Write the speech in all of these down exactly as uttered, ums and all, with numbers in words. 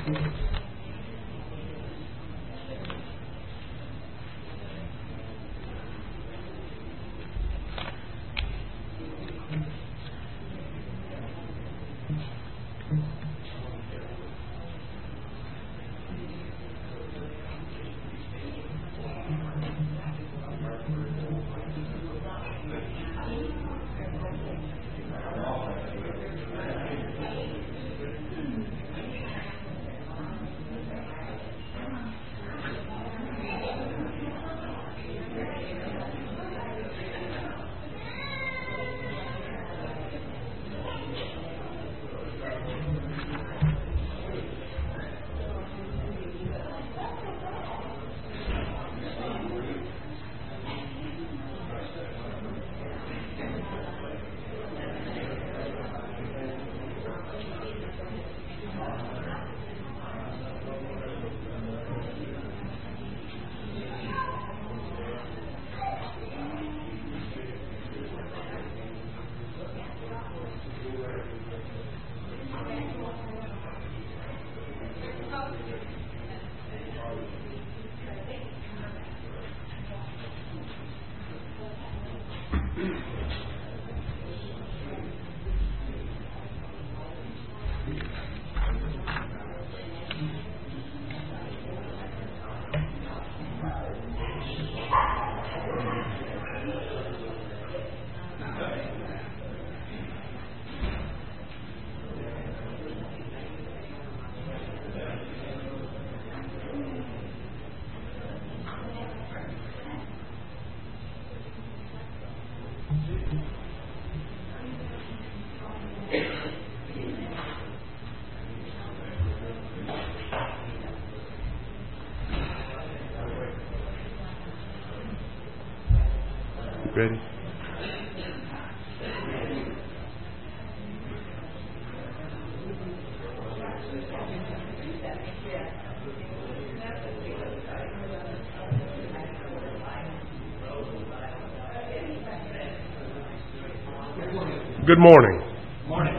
Ready? Good morning. Morning.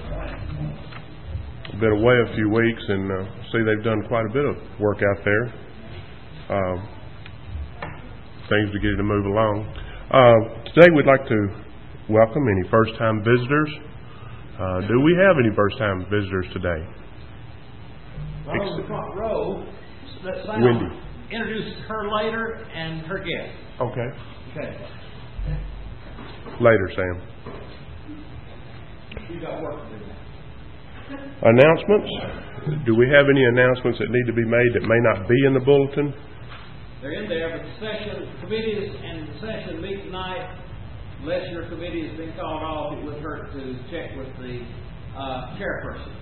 I've been away a few weeks and uh, see they've done quite a bit of work out there. Um, things to get it to move along. Uh, today we'd like to welcome any first-time visitors. Uh, do we have any first-time visitors today? Right on the front row. Let Sam Wendy. introduce her later and her guest. Okay. Okay. Later, Sam. You got work to do. Announcements? Do we have any announcements that need to be made that may not be in the bulletin? They're in there, but the session committees and the session meet tonight. Unless your committee has been called off, it would hurt to check with the uh, chairperson.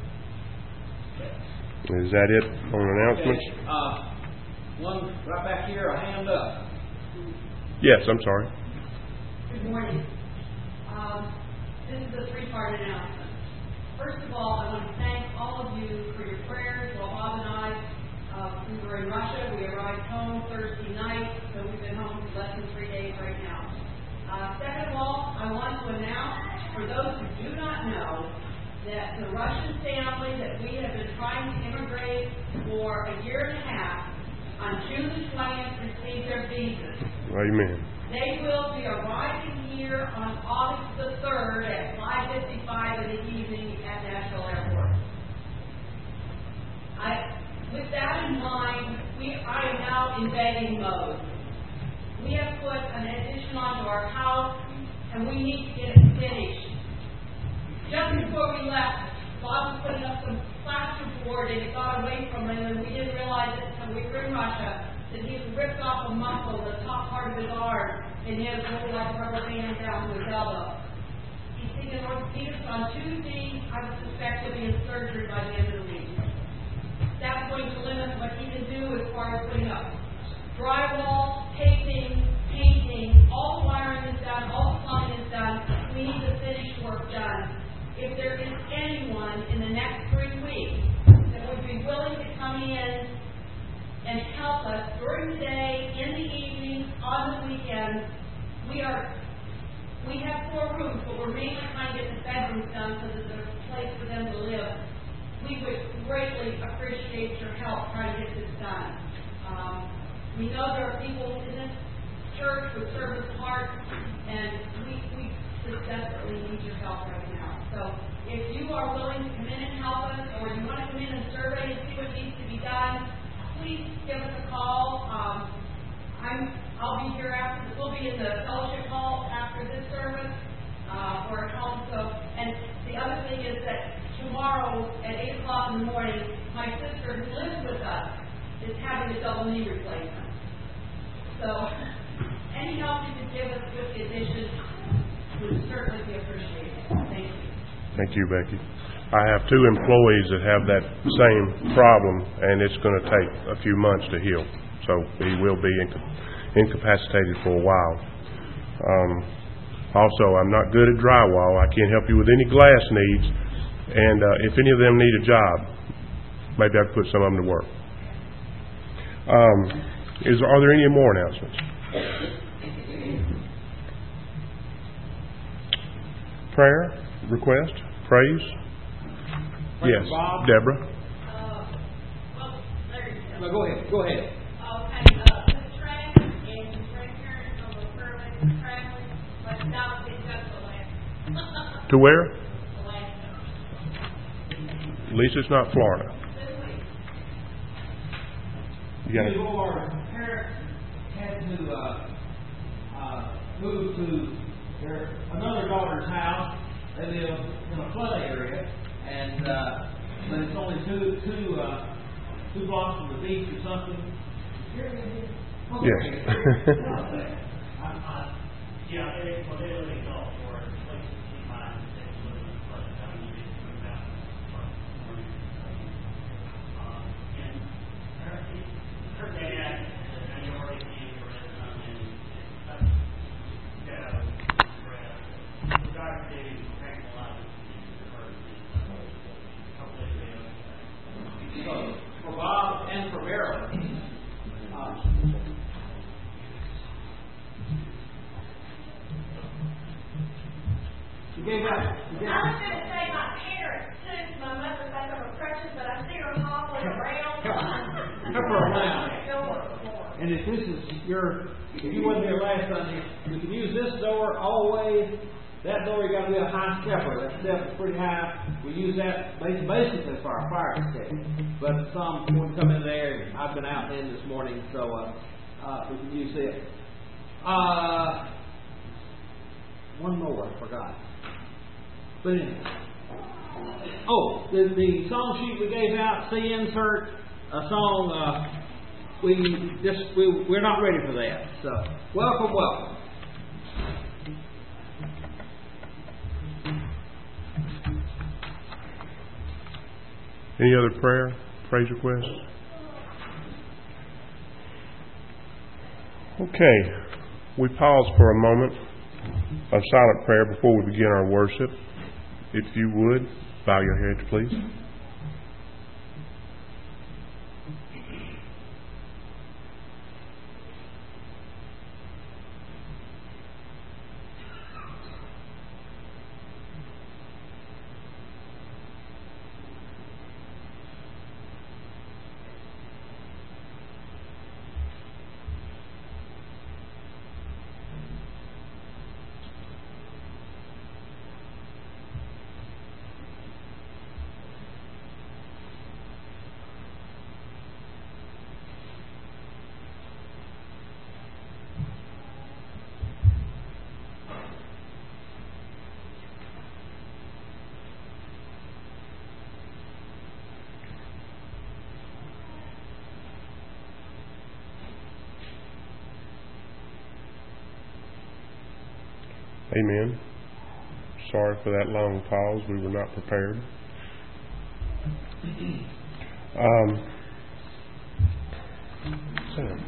Is that it on announcements? Okay. Uh, one right back here, a hand up. Yes, I'm sorry. Good morning. Um, this is a three-part announcement. First of all, I want to thank all of you for your prayers. While Bob and I, uh, we were in Russia. We arrived home Thursday night, so we've been home for less than three days right now. Uh, second of all, I want to announce, for those who do not know, that the Russian family that we have been trying to immigrate for a year and a half, on June the twentieth, received their visas. Amen. They will be arriving here on August the third at five fifty-five in the evening at Nashville Airport. I, with that in mind, we are now in begging mode. We have put an addition onto our house, and we need to get it finished. Just before we left, Bob was putting up some plasterboard, and it got away from him, and we didn't realize it until we were in Russia, that he had ripped off a muscle, the top part of his arm, and he had really like a rubber band down to his elbow. He's seeing an orthopedist on Tuesday. I would suspect he'll be in surgery by the end of the week. That's going to limit what he can do as far as putting up drywall, taping, painting, all the wiring is done, all the plumbing is done. We need the finished work done. If there is anyone in the next three weeks that would be willing to come in and help us during the day, in the evenings, on the weekends, we are, we have four rooms, but we're mainly trying to get the bedrooms done so that there's a place for them to live. We would greatly appreciate appreciate your help trying to get this done. Um, we know there are people in this church with service hearts, and we, we just desperately need your help right now. So if you are willing to come in and help us, or you want to come in and survey and see what needs to be done, please give us a call. Um, I'm, I'll be here after, we'll be in the fellowship hall after this service, uh, or at home. So, and the other thing is that tomorrow at eight o'clock in the morning, my sister who lives with us is having a double knee replacement. So, any help you can give us with the addition would certainly be appreciated. Thank you. Thank you, Becky. I have two employees that have that same problem, and it's going to take a few months to heal. So he will be inca- incapacitated for a while. Um, also, I'm not good at drywall. I can't help you with any glass needs. And uh, if any of them need a job, maybe I can put some of them to work. Um, is are there any more announcements? Prayer, request, praise. Praise Yes, Bob. Deborah. Uh, well, there you go. No, go ahead. Go ahead. Okay, uh, the traveling and the grandparents of the permanent traveling, but now it's just the last. To where? The last time. At least it's not Florida. This week. You got Two it. of our parents had to uh, uh, move to their another daughter's house. They live in a flood area, and uh, but it's only two two uh, two blocks from the beach or something. Okay. Yes. I, I, Yeah, they, well, they really go for it. Like, keep mine, they live in the front, I mean, you just move out in the front. Um, and her, her dad, and I already came for it, um, and that's, yeah, the guy who did it, cracked a lot of the couple of days ago. So for Bob and for Marilyn. Uh, You gave out. You gave I was out. going to say my parents too. My mother's back on her crutches, but I see her hobbling around. Her for a while. And if this is your, if you wasn't here last Sunday, you can use this door all the way. That door you got to be a high stepper. That step is pretty high. We use that bas- basically for our fire escape. But some would come in there. I've been out in this morning, so uh, uh, we can use it. Uh, one more, I forgot. But anyway. Oh, the, the song sheet we gave out, see insert, a song, uh, we just, we, we're not ready for that. So, welcome, welcome. Any other prayer, praise requests? Okay, we pause for a moment of silent prayer before we begin our worship. If you would, bow your heads, please. Amen. Sorry for that long pause. We were not prepared. Um, Sam.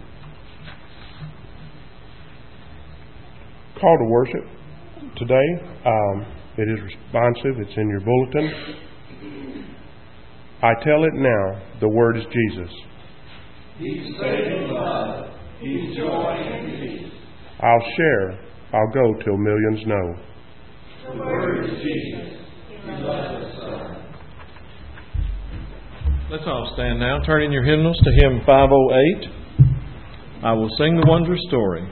Call to worship today. Um, it is responsive. It's in your bulletin. I tell it now. The word is Jesus. He's saving love. He's joy and peace. I'll share. I'll go till millions know. The word is Jesus. He loves us, Son. Let's all stand now. Turn in your hymnals to hymn five oh eight. I will sing the wondrous story.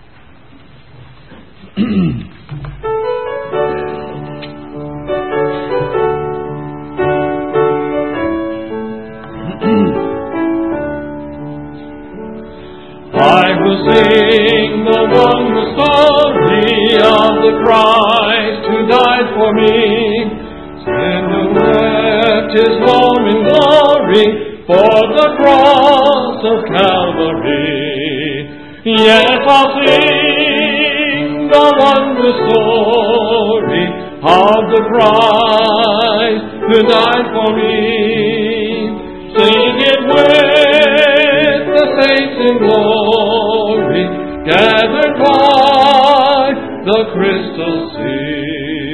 I will sing the wondrous story of the Christ who died for me. Sin who left his home in glory for the cross of Calvary. Yes, I'll sing the wondrous story of the Christ who died for me. Sing it with the saints in glory, gathered by the crystal sea.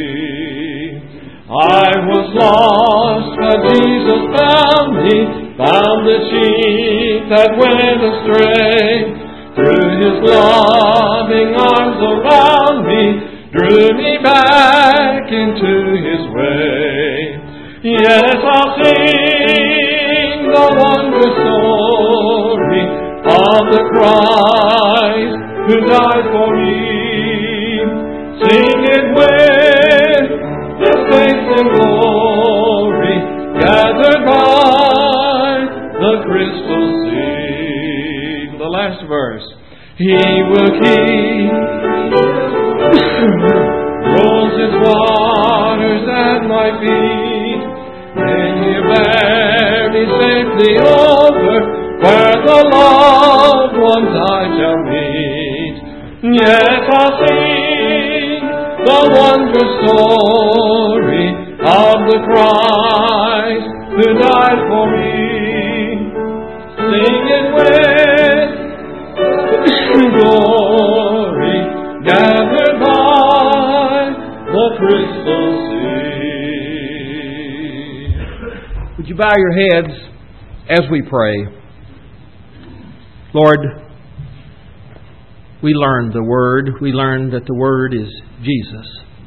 I was lost, but Jesus found me, found the sheep that went astray. Through His loving arms around me, drew me back into His way. Yes, I'll sing the wondrous story of the Christ who died for me. Sing it with the saints in glory, gathered by the crystal sea. The last verse. He will keep, rolls His waters at my feet, and He'll bear me safely over where the loved ones I shall meet. Yes, I'll sing the wondrous story of the Christ who died for me. Sing it with glory, gathered by the crystal sea. Would you bow your heads as we pray? Lord, we learned the Word. We learned that the Word is Jesus.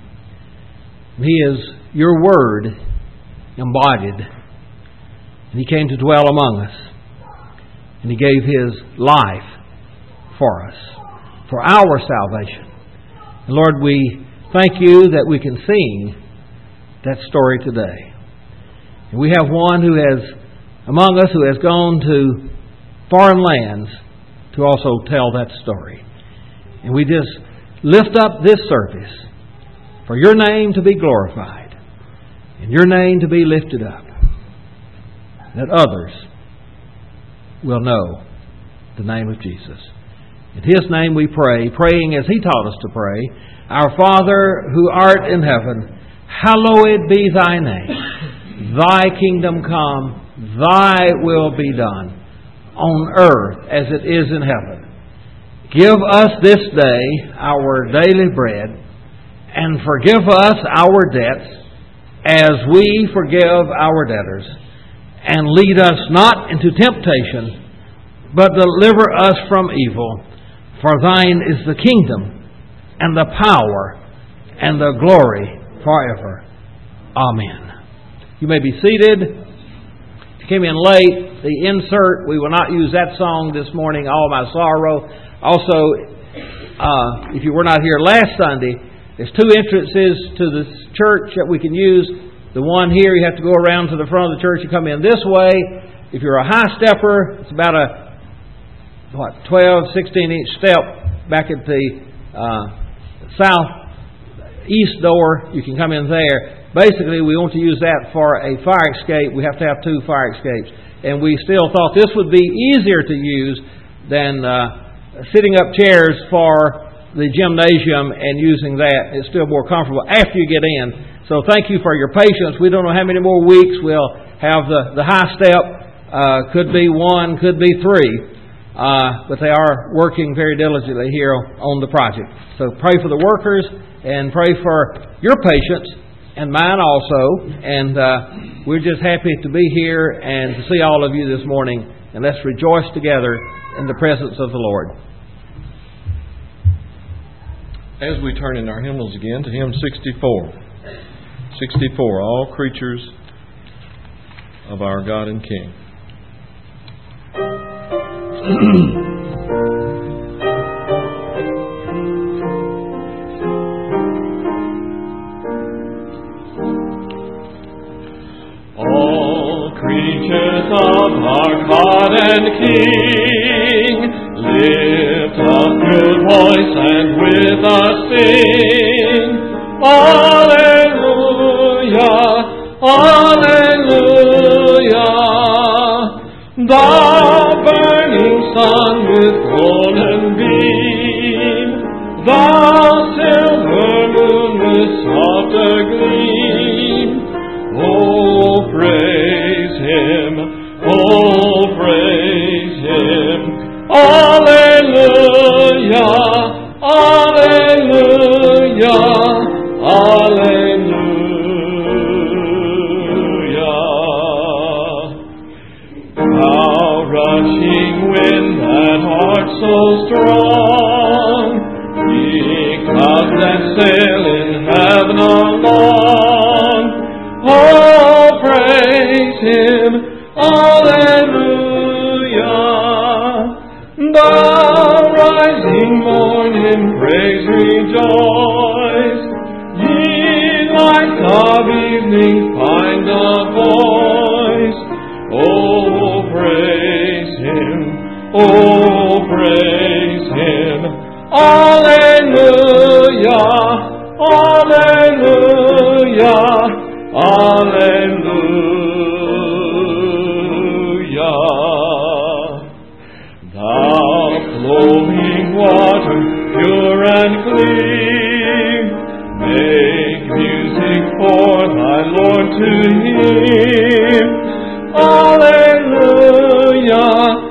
He is your Word embodied. And He came to dwell among us. And He gave His life for us, for our salvation. And Lord, we thank You that we can sing that story today. And we have one who has, among us, who has gone to foreign lands to also tell that story. And we just lift up this service for Your name to be glorified and Your name to be lifted up, that others will know the name of Jesus. In His name we pray, praying as He taught us to pray. Our Father who art in heaven, hallowed be Thy name. Thy kingdom come, Thy will be done, on earth as it is in heaven. Give us this day our daily bread, and forgive us our debts as we forgive our debtors. And lead us not into temptation, but deliver us from evil. For Thine is the kingdom, and the power, and the glory forever. Amen. You may be seated. If you came in late, the insert, we will not use that song this morning, All My Sorrow. Also, uh, if you were not here last Sunday, there's two entrances to the church that we can use. The one here, you have to go around to the front of the church. You come in this way. If you're a high stepper, it's about a, what, twelve, sixteen inch step back at the uh, southeast door. You can come in there. Basically, we want to use that for a fire escape. We have to have two fire escapes. And we still thought this would be easier to use than uh, sitting up chairs for the gymnasium and using that. It's still more comfortable after you get in. So thank you for your patience. We don't know how many more weeks we'll have the, the high step. Uh, could be one, could be three. Uh, but they are working very diligently here on the project. So pray for the workers and pray for your patience and mine also. And uh, we're just happy to be here and to see all of you this morning. And let's rejoice together in the presence of the Lord. As we turn in our hymnals again to hymn sixty-four. sixty-four, All Creatures of our God and King. All creatures of our God and King, lift up your voice and with us sing. Alleluia, Alleluia. The burning sun with golden beam, the silver moon with softer gleam. Oh, praise Him, oh, praise Him. Alleluia, Alleluia, Alleluia. How rushing wind that heart so strong, ye clouds that sail in heaven along. Oh, praise Him, Alleluia. The rising morn in praise rejoice. Ye lights of evening find a voice. Oh, praise Him, oh, praise Him. Alleluia, Alleluia, Alleluia. Thou flowing water, pure and clean, make music for thy Lord to hear. Alleluia,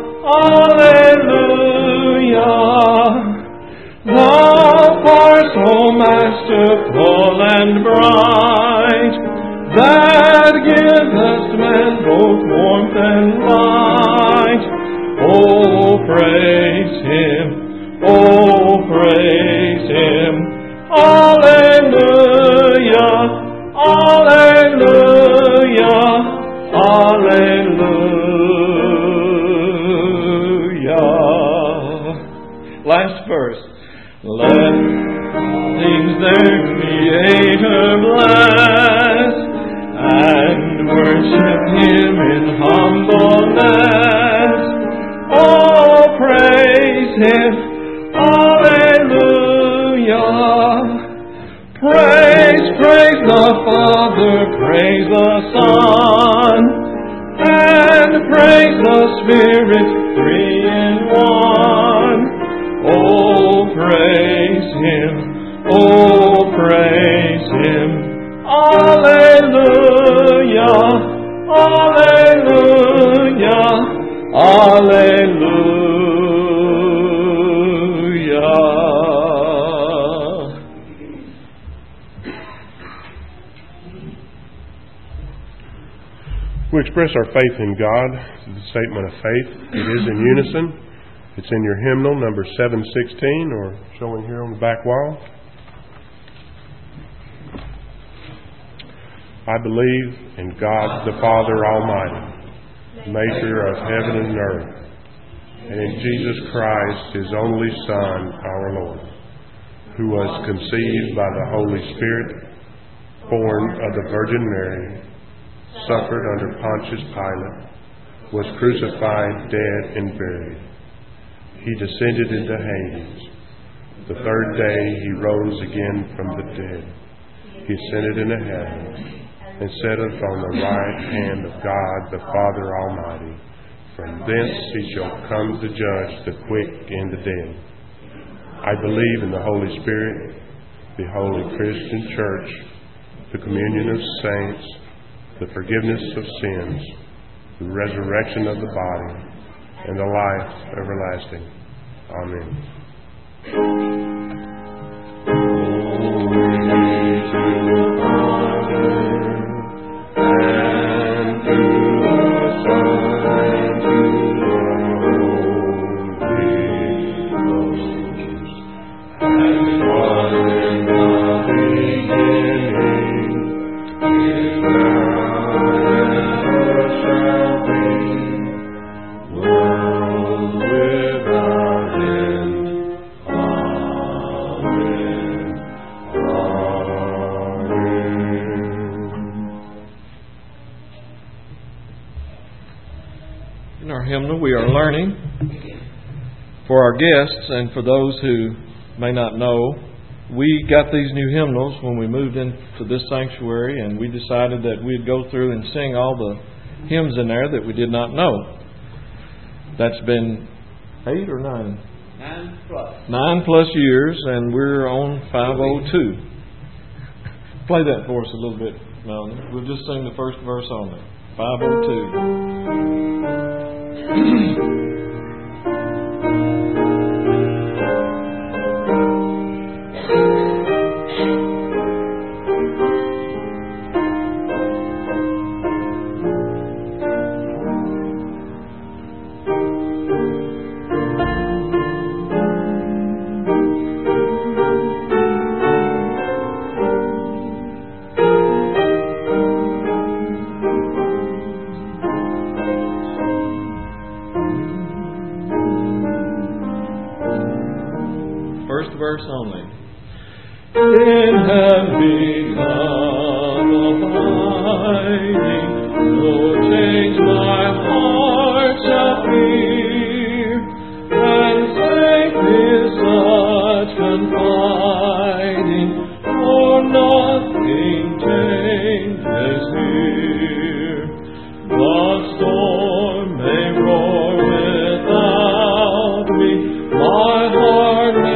Alleluia. Thou art so masterful and bright, that givest man both warmth and light. Oh, praise Him, oh, praise Him. Alleluia, Alleluia, Alleluia. Last verse. Let things their Creator bless, and worship Him in humbleness. Oh, praise Him, Alleluia. Praise, praise the Father, praise the Son, and praise the Spirit, three in one. Oh, praise Him, oh, praise Him. Alleluia, Alleluia, Alleluia. We express our faith in God through the statement of faith. It is in unison. It's in your hymnal, number seven sixteen, or showing here on the back wall. I believe in God the Father Almighty, maker of heaven and earth, and in Jesus Christ, His only Son, our Lord, who was conceived by the Holy Spirit, born of the Virgin Mary, suffered under Pontius Pilate, was crucified, dead, and buried. He descended into Hades. The third day He rose again from the dead. He ascended into heaven and sitteth on the right hand of God the Father Almighty. From thence He shall come to judge the quick and the dead. I believe in the Holy Spirit, the holy Christian Church, the communion of saints, the forgiveness of sins, the resurrection of the body, and the life everlasting. Amen. Shall In our hymnal, we are learning. For our guests and for those who may not know, we got these new hymnals when we moved into this sanctuary, and we decided that we'd go through and sing all the hymns in there that we did not know. That's been eight or nine? Nine plus. Nine plus years, and we're on five oh two. Play that for us a little bit, Melanie. We'll just sing the first verse only. five oh two. Verse only. It has become abiding, Lord, change my heart shall fear, and faith is such confiding, for nothing changes here. The storm may roar without me, my heart may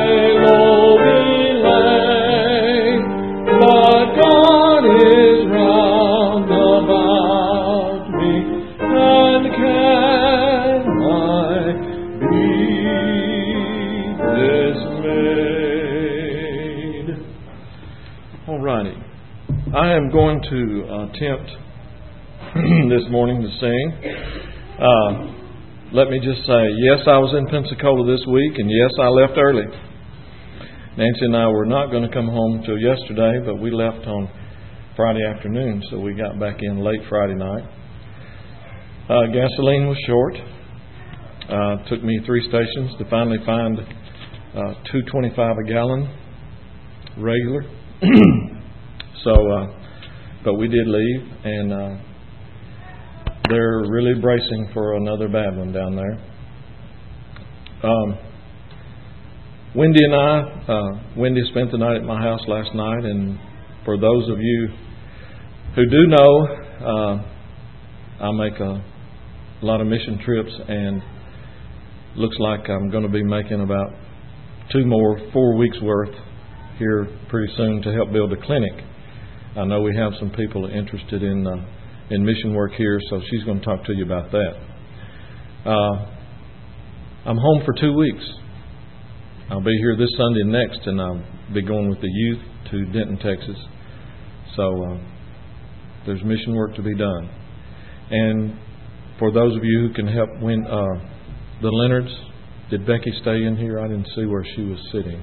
I am going to attempt this morning to sing. Uh, let me just say, yes, I was in Pensacola this week, and yes, I left early. Nancy and I were not going to come home till yesterday, but we left on Friday afternoon, so we got back in late Friday night. Uh, gasoline was short. Uh, took me three stations to finally find uh, two twenty-five a gallon regular. So, uh, but we did leave, and uh, they're really bracing for another bad one down there. Um, Wendy and I, uh, Wendy spent the night at my house last night, and for those of you who do know, uh, I make a lot of mission trips, and looks like I'm going to be making about two more, four weeks worth here pretty soon to help build a clinic. I know we have some people interested in uh, in mission work here, so she's going to talk to you about that. Uh, I'm home for two weeks. I'll be here this Sunday and next, and I'll be going with the youth to Denton, Texas. So uh, there's mission work to be done. And for those of you who can help, when uh, the Leonards, did Becky stay in here? I didn't see where she was sitting.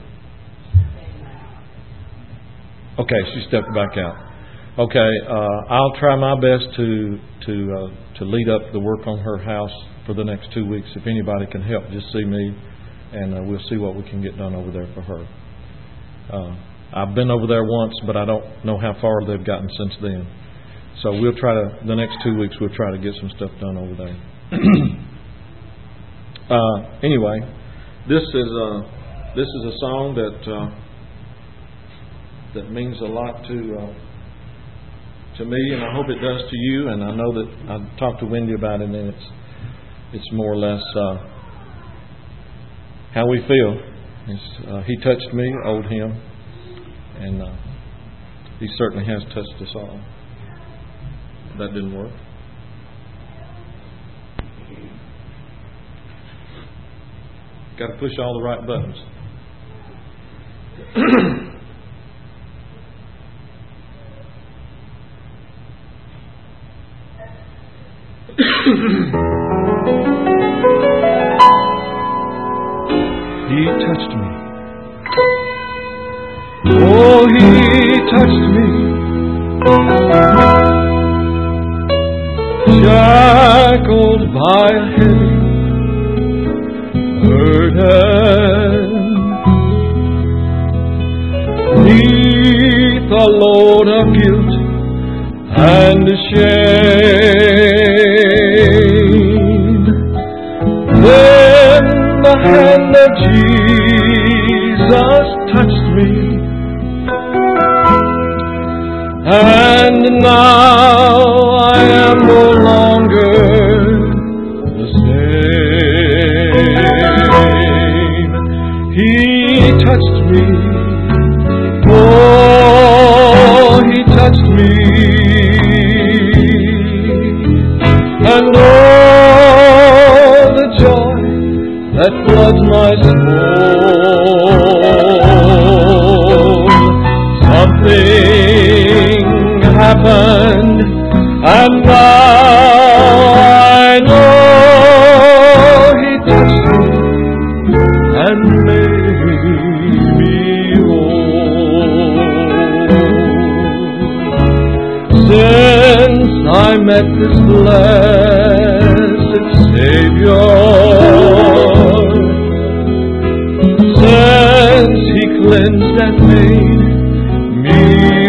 Okay, she stepped back out. Okay, uh, I'll try my best to to uh, to lead up the work on her house for the next two weeks. If anybody can help, just see me, and uh, we'll see what we can get done over there for her. Uh, I've been over there once, but I don't know how far they've gotten since then. So we'll try to, the next two weeks, we'll try to get some stuff done over there. uh, anyway, this is a, this is a song that... Uh, that means a lot to uh, to me, and I hope it does to you. And I know that I talked to Wendy about it, and it's it's more or less uh, how we feel. It's, uh, he touched me, old hymn, and uh, he certainly has touched us all. That didn't work. Got to push all the right buttons. He touched me. Oh, he touched me. Shackled by a heavy burden, neath a load of guilt and shame. hand of Jesus touched me, and now I am no longer the same. He touched me, oh, He touched me, and oh, the joy that floods my soul. Something happened, and now I know He touched me and made me whole. Since I met this blessed Savior, since He cleansed and made me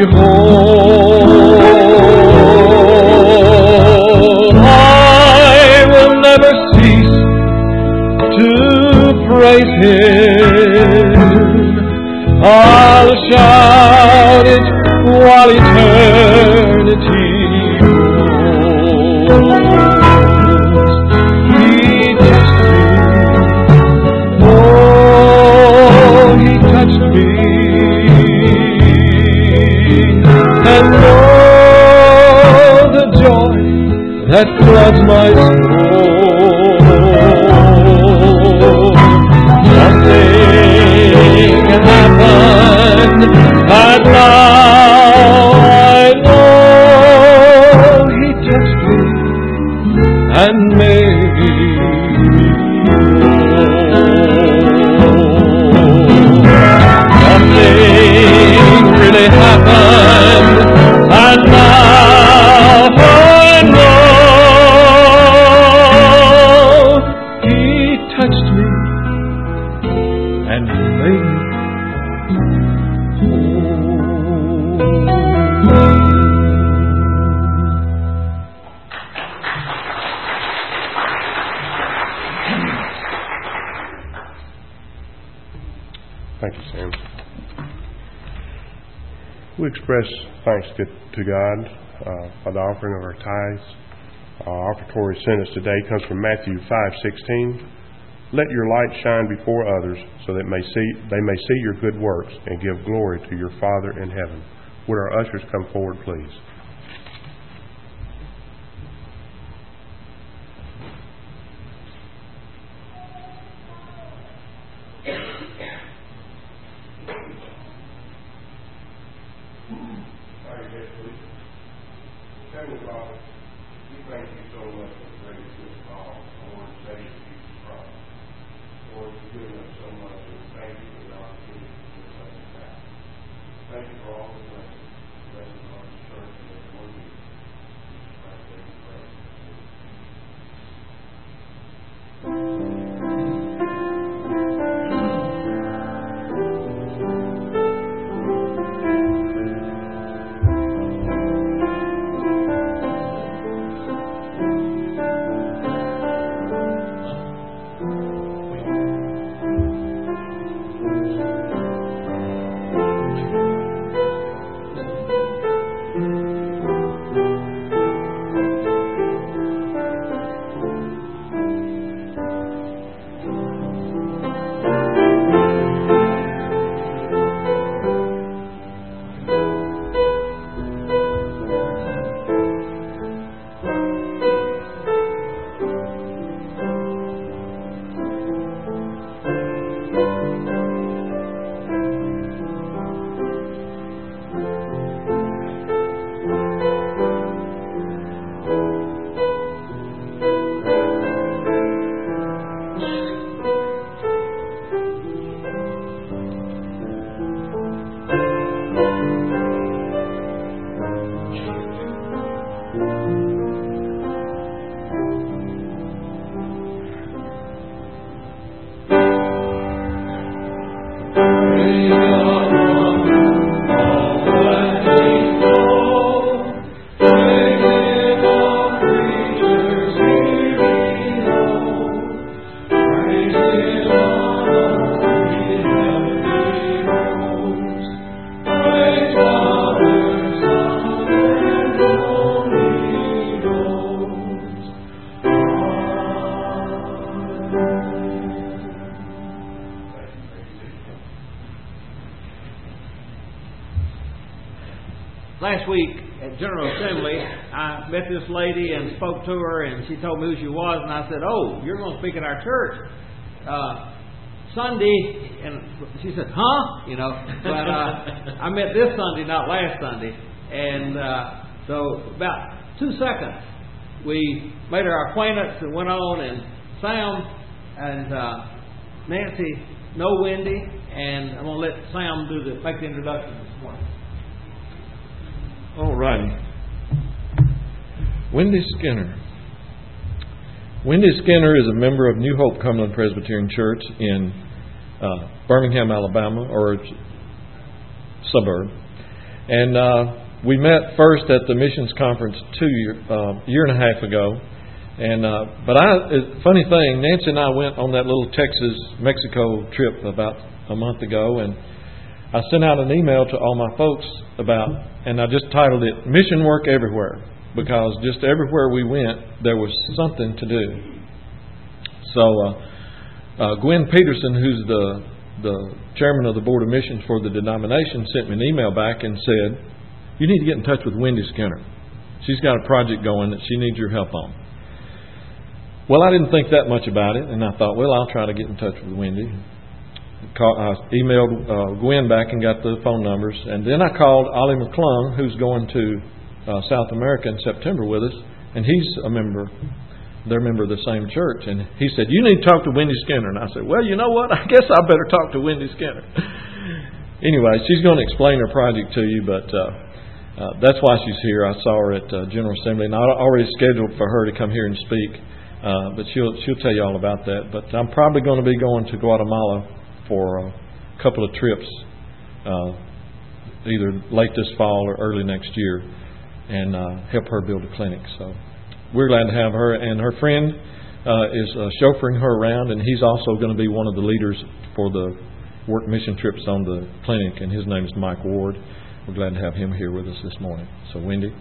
whole, I will never cease to praise Him. I'll shout it while eternity grows. He touched me, oh, He touched me, and oh, the joy that floods my soul. Something happened, and now I know He touched me and made me whole. Something really happened, and now I know He touched me and made me Thank you, Sam. We express thanks to, to God uh, for the offering of our tithes. Our offertory sentence today comes from Matthew five sixteen. Let your light shine before others, so that may see, they may see your good works and give glory to your Father in heaven. Would our ushers come forward, please? Heavenly Father, we thank you so much for bringing us this call, Lord, Savior Jesus Christ. Lord, you've given us so much, and we thank you for the opportunity to do such a task. Thank you for all the blessings, blessings on this church and last week at General Assembly, I met this lady and spoke to her, and she told me who she was, and I said, "Oh, you're going to speak at our church uh, Sunday," and she said, "Huh?" You know, but uh, I meant this Sunday, not last Sunday, and uh, so about two seconds, we made our acquaintance and went on, and Sam and uh, Nancy know Wendy, and I'm going to let Sam do the make the introduction this morning. All righty. Wendy Skinner. Wendy Skinner is a member of New Hope Cumberland Presbyterian Church in uh, Birmingham, Alabama, or suburb. And uh, we met first at the missions conference two year, uh, year and a half ago. And uh, but I, funny thing, Nancy and I went on that little Texas-Mexico trip about a month ago, and I sent out an email to all my folks about, and I just titled it "Mission Work Everywhere," because just everywhere we went, there was something to do. So uh, uh, Gwen Peterson, who's the the chairman of the Board of Missions for the denomination, sent me an email back and said, "You need to get in touch with Wendy Skinner. She's got a project going that she needs your help on." Well, I didn't think that much about it, and I thought, well, I'll try to get in touch with Wendy. I emailed uh, Gwen back and got the phone numbers, and then I called Ollie McClung, who's going to uh, South America in September with us, and he's a member, they're a member of the same church, and he said, "You need to talk to Wendy Skinner." And I said, "Well, you know what? I guess I better talk to Wendy Skinner." Anyway, she's going to explain her project to you, but uh, uh, that's why she's here. I saw her at uh, General Assembly, and I already scheduled for her to come here and speak, uh, but she'll she'll tell you all about that. But I'm probably going to be going to Guatemala for a couple of trips, uh, either late this fall or early next year, and uh, help her build a clinic. So we're glad to have her, and her friend uh, is uh, chauffeuring her around, and he's also going to be one of the leaders for the work mission trips on the clinic, and his name is Mike Ward. We're glad to have him here with us this morning. So, Wendy.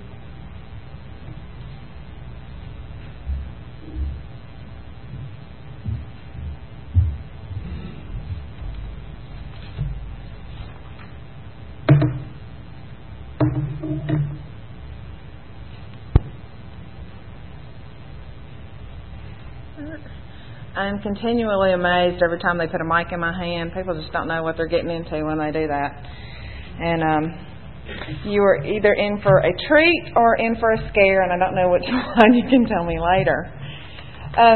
I'm continually amazed every time they put a mic in my hand. People just don't know what they're getting into when they do that. And um, you are either in for a treat or in for a scare, and I don't know which one. You can tell me later. Um,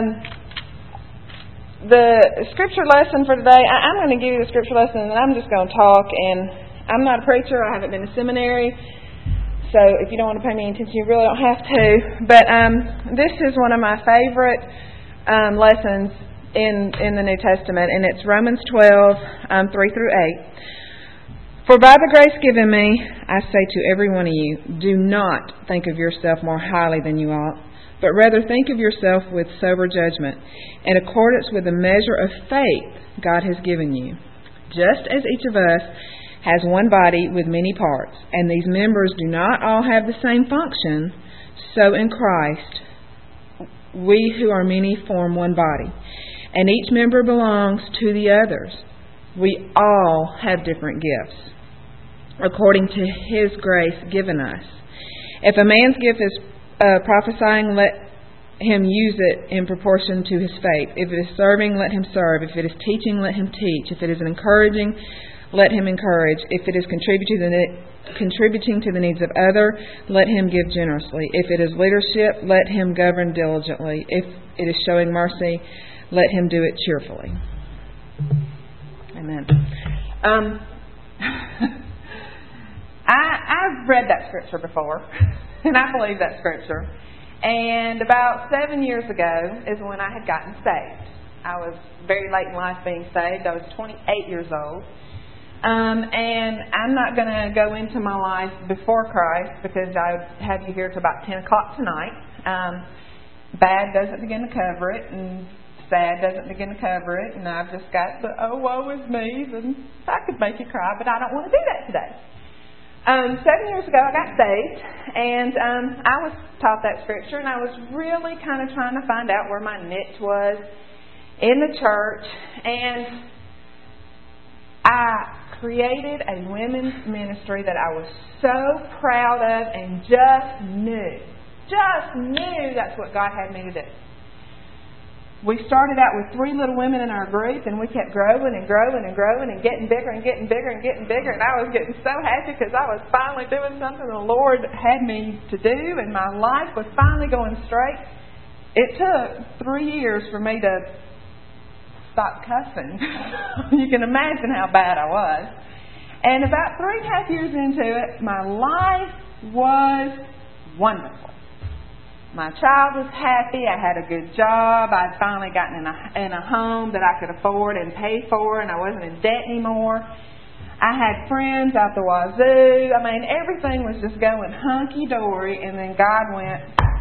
the scripture lesson for today, I, I'm going to give you the scripture lesson, and I'm just going to talk. And I'm not a preacher. I haven't been to seminary. So if you don't want to pay me any attention, you really don't have to. But um, this is one of my favorite Um, lessons in, in the New Testament, and it's Romans twelve, um, three through eight. "For by the grace given me, I say to every one of you, do not think of yourself more highly than you ought, but rather think of yourself with sober judgment, in accordance with the measure of faith God has given you. Just as each of us has one body with many parts, and these members do not all have the same function, so in Christ we who are many form one body, and each member belongs to the others. We all have different gifts, according to His grace given us. If a man's gift is uh, prophesying, let him use it in proportion to his faith. If it is serving, let him serve. If it is teaching, let him teach. If it is encouraging, let him encourage. If it is contributing to the contributing to the needs of others, let him give generously. If it is leadership, let him govern diligently. If it is showing mercy, let him do it cheerfully." Amen. Um, I, I've read that scripture before, and I believe that scripture. And about seven years ago is when I had gotten saved. I was very late in life being saved. I was twenty-eight years old. Um, and I'm not going to go into my life before Christ because I have you here till about ten o'clock tonight. Um, bad doesn't begin to cover it, and sad doesn't begin to cover it, and I've just got the oh woe is me, and I could make you cry, but I don't want to do that today. Um, seven years ago I got saved, and um, I was taught that scripture, and I was really kind of trying to find out where my niche was in the church, and I created a women's ministry that I was so proud of and just knew, just knew that's what God had me to do. We started out with three little women in our group, and we kept growing and growing and growing and getting bigger and getting bigger and getting bigger, and I was getting so happy because I was finally doing something the Lord had me to do, and my life was finally going straight. It took three years for me to stop cussing. You can imagine how bad I was. And about three and a half years into it, my life was wonderful. My child was happy. I had a good job. I'd finally gotten in a, in a home that I could afford and pay for, and I wasn't in debt anymore. I had friends out the wazoo. I mean, everything was just going hunky-dory, and then God went,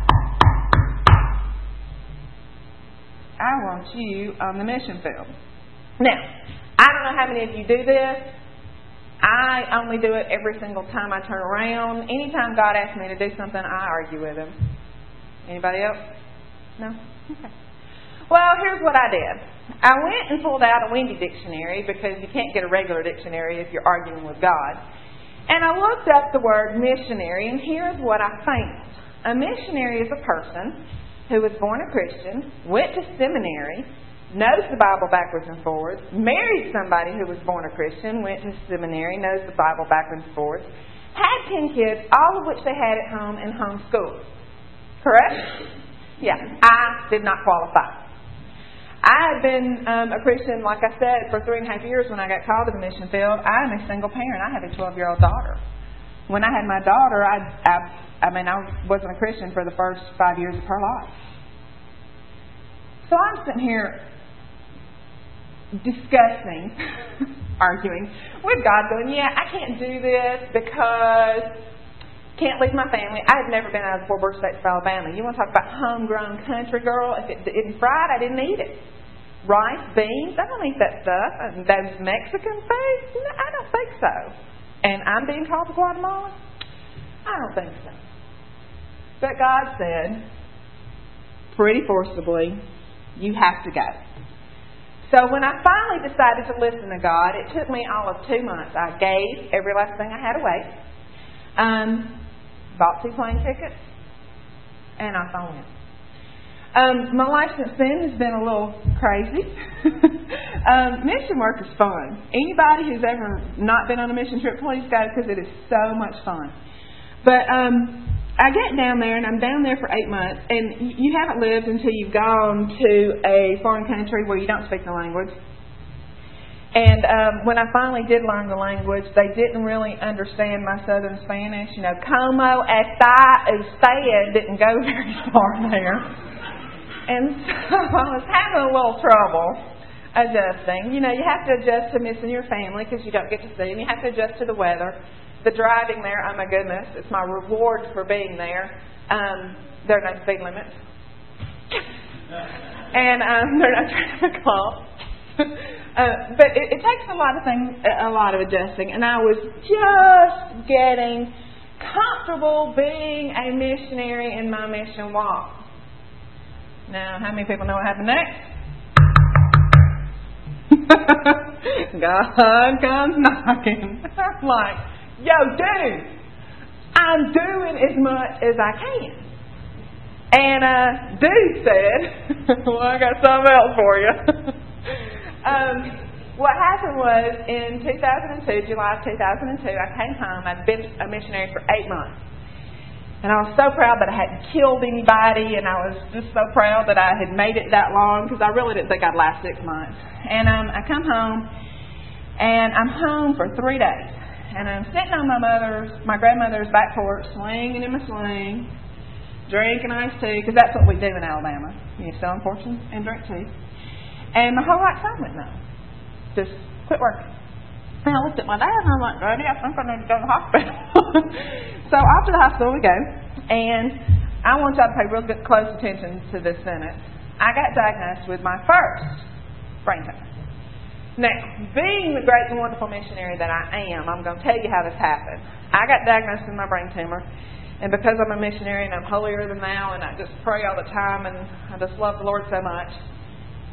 I want you on the mission field. Now, I don't know how many of you do this. I only do it every single time I turn around. Anytime God asks me to do something, I argue with Him. Anybody else? No? Okay. Well, here's what I did. I went and pulled out a Wendy dictionary because you can't get a regular dictionary if you're arguing with God. And I looked up the word missionary, and here's what I found. A missionary is a person who was born a Christian, went to seminary, knows the Bible backwards and forwards, married somebody who was born a Christian, went to seminary, knows the Bible backwards and forwards, had ten kids, all of which they had at home and homeschooled. Correct? Yeah, I did not qualify. I had been um, a Christian, like I said, for three and a half years when I got called to the mission field. I am a single parent. I have a twelve-year-old daughter. When I had my daughter, I, I, I mean, I wasn't a Christian for the first five years of her life. So I'm sitting here discussing, arguing with God, going, yeah, I can't do this because can't leave my family. I had never been out of the four border states of Alabama. You want to talk about homegrown country girl? If it isn't fried, I didn't eat it. Rice, beans, I don't eat that stuff. And those Mexican foods, no, I don't think so. And I'm being called to Guatemala? I don't think so. But God said, pretty forcibly, you have to go. So when I finally decided to listen to God, it took me all of two months. I gave every last thing I had away. Um... Bought two plane tickets, and I phoned him. Um, my life since then has been a little crazy. um, mission work is fun. Anybody who's ever not been on a mission trip, please go, because it is so much fun. But um, I get down there, and I'm down there for eight months, and you haven't lived until you've gone to a foreign country where you don't speak the language. And um, when I finally did learn the language, they didn't really understand my southern Spanish. You know, como está usted didn't go very far there. And so I was having a little trouble adjusting. You know, you have to adjust to missing your family because you don't get to see them. You have to adjust to the weather. The driving there, oh my goodness, it's my reward for being there. Um, there are no speed limits. And um, there are no traffic laws. Uh, but it, it takes a lot of things, a lot of adjusting, and I was just getting comfortable being a missionary in my mission walk. Now, how many people know what happened next? God comes knocking. I'm like, yo, dude, I'm doing as much as I can. And uh, dude said, well, I got something else for you. Um, what happened was in two thousand two, July of two thousand two, I came home. I'd been a missionary for eight months. And I was so proud that I hadn't killed anybody, and I was just so proud that I had made it that long because I really didn't think I'd last six months. And um, I come home, and I'm home for three days. And I'm sitting on my mother's, my grandmother's back porch, swinging in my swing, drinking iced tea, because that's what we do in Alabama. You sell fortune and drink tea. And my whole right side went numb. Just quit working. And I looked at my dad and I was like, Daddy, I think I need to go to the hospital. So off to the hospital we go. And I want y'all to pay real good, close attention to this sentence. I got diagnosed with my first brain tumor. Now, being the great and wonderful missionary that I am, I'm going to tell you how this happened. I got diagnosed with my brain tumor. And because I'm a missionary and I'm holier than thou and I just pray all the time and I just love the Lord so much,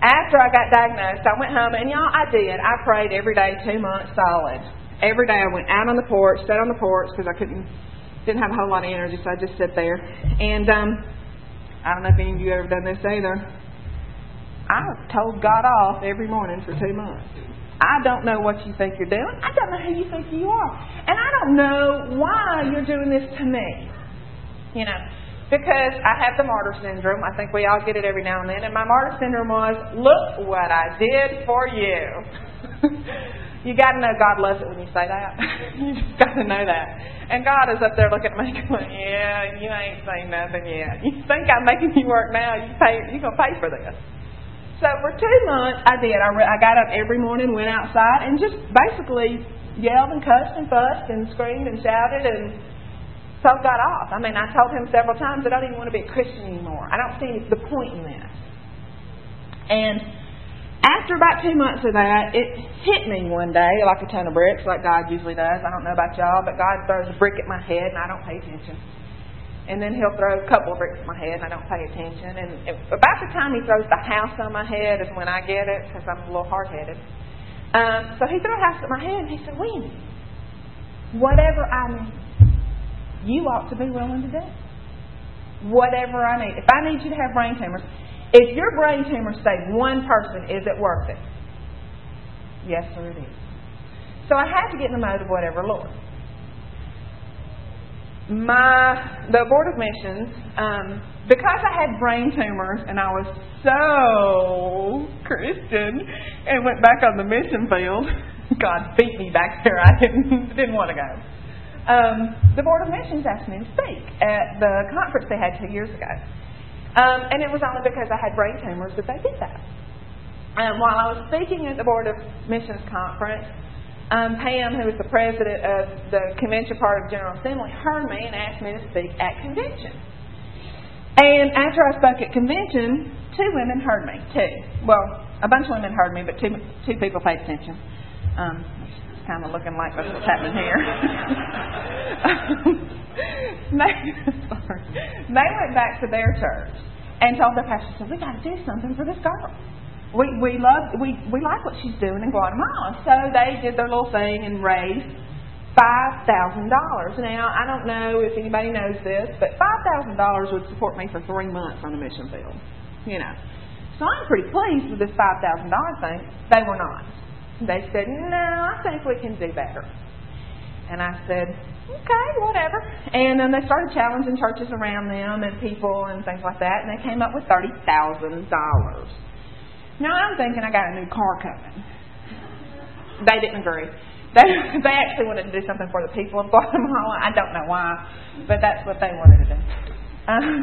after I got diagnosed, I went home, and y'all, I did. I prayed every day, two months solid. Every day I went out on the porch, sat on the porch, because I couldn't, didn't have a whole lot of energy, so I just sat there. And um, I don't know if any of you ever done this either. I told God off every morning for two months. I don't know what you think you're doing. I don't know who you think you are. And I don't know why you're doing this to me. You know, because I have the martyr syndrome. I think we all get it every now and then. And my martyr syndrome was, look what I did for you. You got to know God loves it when you say that. You just got to know that. And God is up there looking at me going, yeah, you ain't saying nothing yet. You think I'm making you work now. You pay, you're going to pay for this. So for two months, I did. I, re- I got up every morning, went outside, and just basically yelled and cussed and fussed and screamed and shouted and told God off. I mean, I told him several times that I don't even want to be a Christian anymore. I don't see the point in this. And after about two months of that, it hit me one day like a ton of bricks, like God usually does. I don't know about y'all, but God throws a brick at my head and I don't pay attention. And then he'll throw a couple of bricks at my head and I don't pay attention. And about the time he throws the house on my head is when I get it, because I'm a little hard-headed. Um, so he threw a house at my head and he said, Wendy, whatever I need, you ought to be willing to do. Whatever I need. If I need you to have brain tumors, if your brain tumors save one person, is it worth it? Yes, sir, it is. So I had to get in the mode of whatever, Lord. My the Board of Missions, um, because I had brain tumors and I was so Christian and went back on the mission field, God beat me back there. I didn't didn't want to go. Um, the Board of Missions asked me to speak at the conference they had two years ago, um, and it was only because I had brain tumors that they did that. Um, while I was speaking at the Board of Missions conference, Um, Pam, who was the president of the convention part of General Assembly, heard me and asked me to speak at convention. And after I spoke at convention, two women heard me. Two. Well, a bunch of women heard me, but two two people paid attention. Um, it's kind of looking like that's what's happening here. they, sorry. They went back to their church and told their pastor, said, we got to do something for this girl. We we love we we like what she's doing in Guatemala, so they did their little thing and raised five thousand dollars. Now I don't know if anybody knows this, but five thousand dollars would support me for three months on the mission field. You know, so I'm pretty pleased with this five thousand dollar thing. They were not. They said, no, I think we can do better. And I said, okay, whatever. And then they started challenging churches around them and people and things like that, and they came up with thirty thousand dollars. Now, I'm thinking I got a new car coming. They didn't agree. They, they actually wanted to do something for the people of Guatemala. I don't know why, but that's what they wanted to do. Um,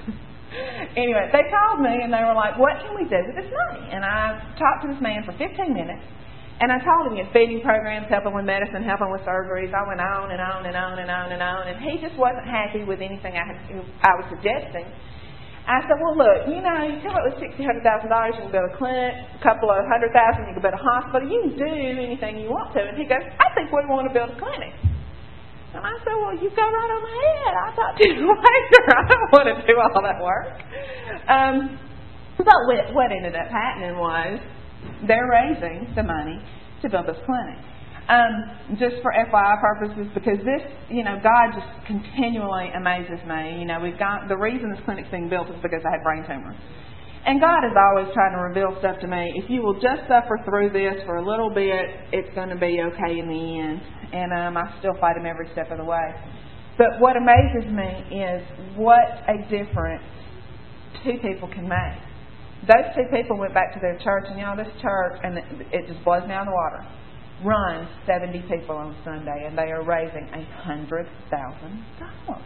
anyway, they called me and they were like, what can we do with this money? And I talked to this man for fifteen minutes, and I told him he had feeding programs, helping with medicine, helping with surgeries. I went on and on and on and on and on, and he just wasn't happy with anything I, had, I was suggesting. I said, well, look, you know, you come up with sixty thousand dollars, you can build a clinic, a couple of hundred thousand, you can build a hospital, you can do anything you want to. And he goes, I think we want to build a clinic. And I said, well, you go right on ahead. I'll talk to you later. I don't want to do all that work. Um, but what ended up happening was they're raising the money to build this clinic. Um, just for F Y I purposes, because this, you know, God just continually amazes me. You know, we've got, the reason this clinic's being built is because I had brain tumors. And God is always trying to reveal stuff to me. If you will just suffer through this for a little bit, it's going to be okay in the end. And um, I still fight him every step of the way. But what amazes me is what a difference two people can make. Those two people went back to their church, and you know, this church, and it just blows me out of the water, runs seventy people on Sunday, and they are raising a hundred thousand dollars.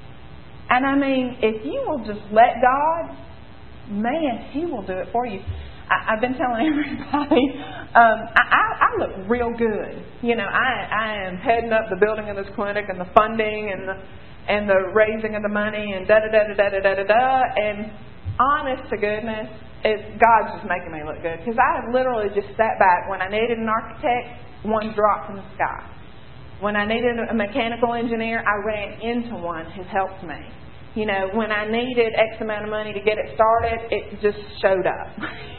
And I mean, if you will just let God, man, He will do it for you. I, I've been telling everybody, um, I, I, I look real good. You know, I, I am heading up the building of this clinic and the funding and the and the raising of the money and da da da da da da da da. And honest to goodness, it's, God's just making me look good, because I have literally just sat back. When I needed an architect, one dropped from the sky. When I needed a mechanical engineer, I ran into one who helped me. You know, when I needed X amount of money to get it started, it just showed up.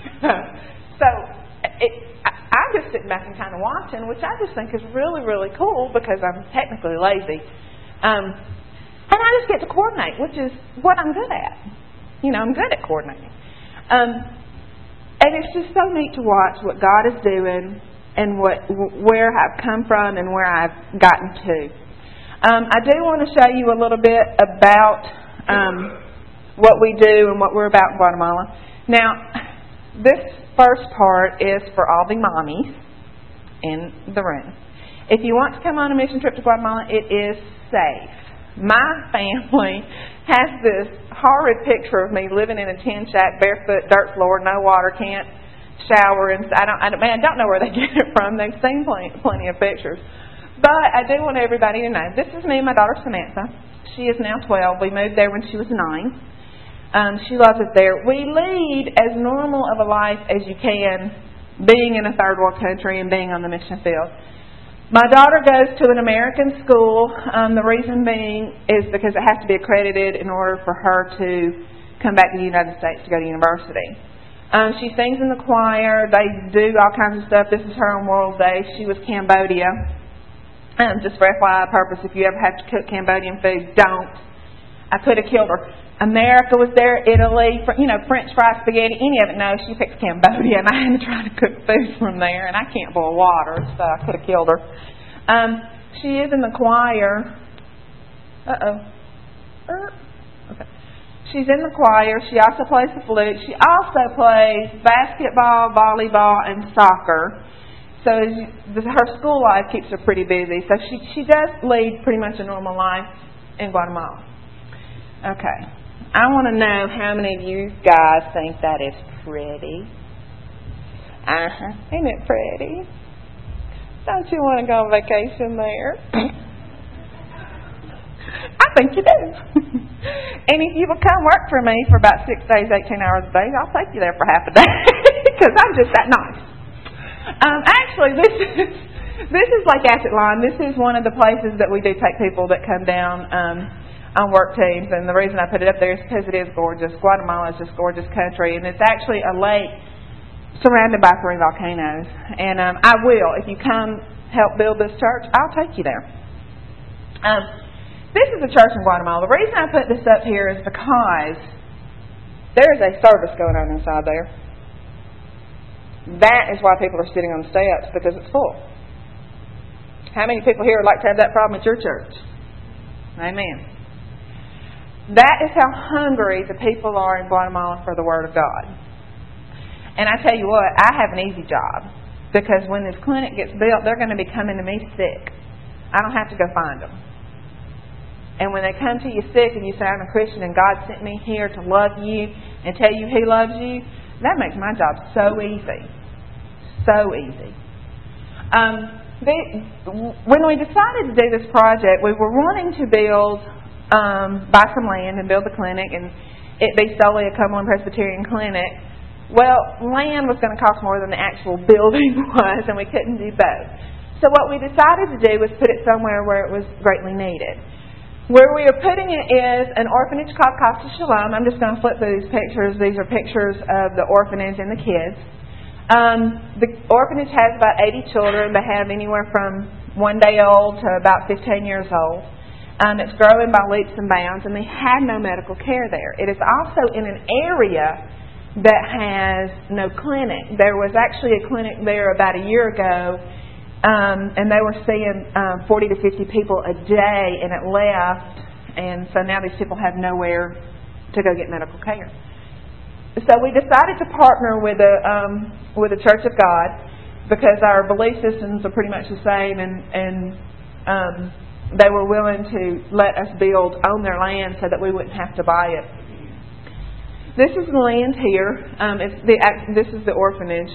So it, I, I'm just sitting back and kind of watching, which I just think is really, really cool because I'm technically lazy. Um, and I just get to coordinate, which is what I'm good at. You know, I'm good at coordinating. Um, and it's just so neat to watch what God is doing and what where I've come from and where I've gotten to. Um, I do want to show you a little bit about um, what we do and what we're about in Guatemala. Now, this first part is for all the mommies in the room. If you want to come on a mission trip to Guatemala, it is safe. My family has this horrid picture of me living in a tin shack, barefoot, dirt floor, no water, can't shower, and I don't. I don't, man, I don't know where they get it from. They've seen plenty, plenty of pictures, but I do want everybody to know this is me and my daughter Samantha. She is now twelve. We moved there when she was nine. Um, she loves it there. We lead as normal of a life as you can, being in a third world country and being on the mission field. My daughter goes to an American school. Um, the reason being is because it has to be accredited in order for her to come back to the United States to go to university. Um, she sings in the choir. They do all kinds of stuff. This is her on World Day. She was Cambodia. Um, just for F Y I purpose, if you ever have to cook Cambodian food, don't. I could have killed her. America was there, Italy, you know, French fries, spaghetti, any of it. No, she picked Cambodia, and I had to try to cook food from there, and I can't boil water, so I could have killed her. Um, she is in the choir. Uh-oh. Er, okay. She's in the choir. She also plays the flute. She also plays basketball, volleyball, and soccer. So her school life keeps her pretty busy. So she, she does lead pretty much a normal life in Guatemala. Okay. I want to know how many of you guys think that is pretty. Uh-huh. Ain't it pretty? Don't you want to go on vacation there? I think you do. And if you will come work for me for about six days, eighteen hours a day, I'll take you there for half a day because I'm just that nice. Um, actually, this is this is like Asset Line. This is one of the places that we do take people that come down um, on work teams, and the reason I put it up there is because it is gorgeous. Guatemala is just gorgeous country, and it's actually a lake surrounded by three volcanoes. And um, I will, if you come help build this church, I'll take you there. Um, this is a church in Guatemala. The reason I put this up here is because there is a service going on inside there. That is why people are sitting on the steps, because it's full. How many people here would like to have that problem at your church? Amen. That is how hungry the people are in Guatemala for the Word of God. And I tell you what, I have an easy job. Because when this clinic gets built, they're going to be coming to me sick. I don't have to go find them. And when they come to you sick and you say, I'm a Christian and God sent me here to love you and tell you He loves you, that makes my job so easy. So easy. Um, they, when we decided to do this project, we were wanting to build... Um, buy some land and build the clinic and it be solely a Cumberland Presbyterian clinic. Well, land was going to cost more than the actual building was, and we couldn't do both. So what we decided to do was put it somewhere where it was greatly needed. Where we are putting it is an orphanage called Costa Shalom. I'm just going to flip through these pictures. These are pictures of the orphanage and the kids. Um, the orphanage has about eighty children. They have anywhere from one day old to about fifteen years old. Um, it's growing by leaps and bounds, and they had no medical care there. It is also in an area that has no clinic. There was actually a clinic there about a year ago, um, and they were seeing um, forty to fifty people a day, and it left, and so now these people have nowhere to go get medical care. So we decided to partner with a um, with a Church of God because our belief systems are pretty much the same, and and um, they were willing to let us build on their land so that we wouldn't have to buy it. This is the land here. Um, it's the, this is the orphanage.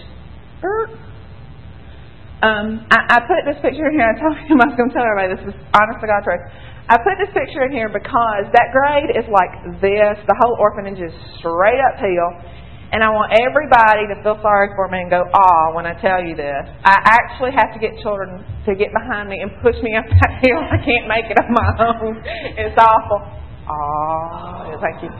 Um, I, I put this picture in here. I told him I was going to tell everybody this is honest to God truth. I put this picture in here because that grade is like this. The whole orphanage is straight uphill. And I want everybody to feel sorry for me and go, aw, when I tell you this. I actually have to get children to get behind me and push me up that hill. I can't make it on my own. It's awful. Oh, thank you.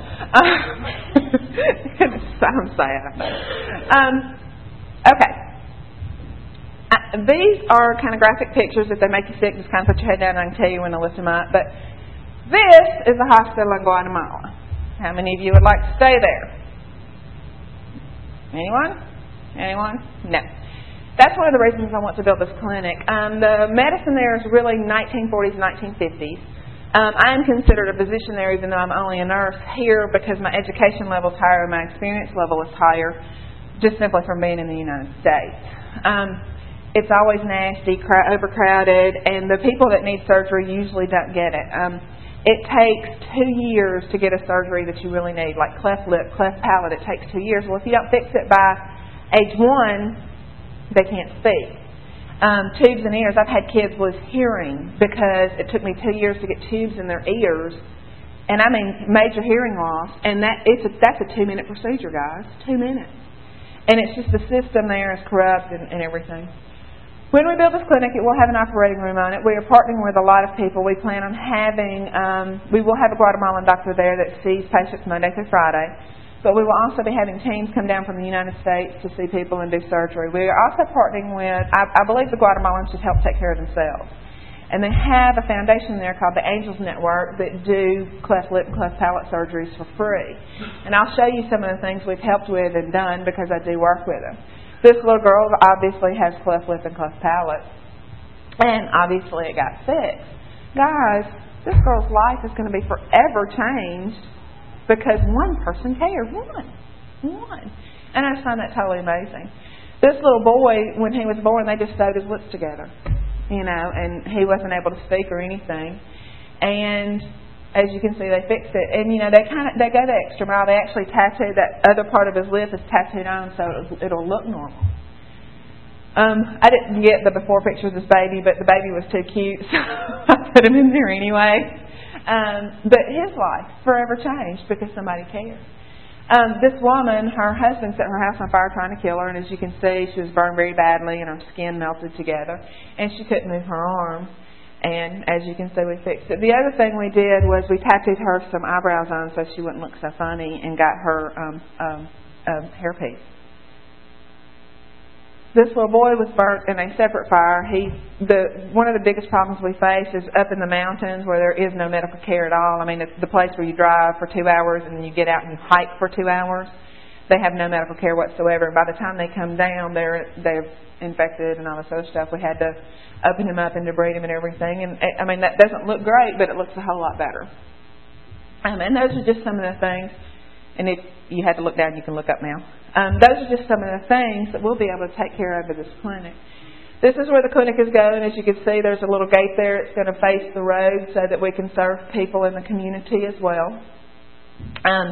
I'm sad. Um, okay. Uh, these are kind of graphic pictures. If they make you sick, just kind of put your head down and I can tell you when to lift them up. But this is a hospital in Guatemala. How many of you would like to stay there? Anyone? Anyone? No. That's one of the reasons I want to build this clinic. Um, the medicine there is really nineteen forties, nineteen fifties. Um, I am considered a physician there even though I'm only a nurse here because my education level is higher and my experience level is higher just simply from being in the United States. Um, it's always nasty, cr- overcrowded, and the people that need surgery usually don't get it. Um, it takes two years to get a surgery that you really need, like cleft lip, cleft palate. It takes two years. Well, if you don't fix it by age one, they can't speak. Um, tubes in ears. I've had kids lose hearing because it took me two years to get tubes in their ears, and I mean major hearing loss. And that it's a, that's a two minute procedure, guys. Two minutes, and it's just the system there is corrupt and, and everything. When we build this clinic, it will have an operating room on it. We are partnering with a lot of people. We plan on having. Um, we will have a Guatemalan doctor there that sees patients Monday through Friday. But we will also be having teams come down from the United States to see people and do surgery. We are also partnering with, I, I believe the Guatemalans should help take care of themselves. And they have a foundation there called the Angels Network that do cleft lip and cleft palate surgeries for free. And I'll show you some of the things we've helped with and done because I do work with them. This little girl obviously has cleft lip and cleft palate. And obviously it got fixed. Guys, this girl's life is going to be forever changed because one person cared. One. One. And I just find that totally amazing. This little boy, when he was born, they just sewed his lips together. You know, and he wasn't able to speak or anything. And as you can see, they fixed it. And, you know, they kind of they go the extra mile. They actually tattoo that other part of his lip is tattooed on so it'll, it'll look normal. Um, I didn't get the before picture of this baby, but the baby was too cute, so I put him in there anyway. Um, but his life forever changed because somebody cared. Um, this woman, her husband set her house on fire trying to kill her, and as you can see, she was burned very badly and her skin melted together, and she couldn't move her arm. And as you can see, we fixed it. The other thing we did was we tattooed her some eyebrows on so she wouldn't look so funny and got her um, um, um, hairpiece. This little boy was burnt in a separate fire. He, the one of the biggest problems we face is up in the mountains where there is no medical care at all. I mean, it's the place where you drive for two hours and then you get out and you hike for two hours. They have no medical care whatsoever. And by the time they come down, they're they're infected and all this other stuff. We had to open them up and debride them and everything. And I mean, that doesn't look great, but it looks a whole lot better. Um, and those are just some of the things. And if you had to look down, you can look up now. Um, those are just some of the things that we'll be able to take care of at this clinic. This is where the clinic is going. As you can see, there's a little gate there. It's going to face the road so that we can serve people in the community as well. Um,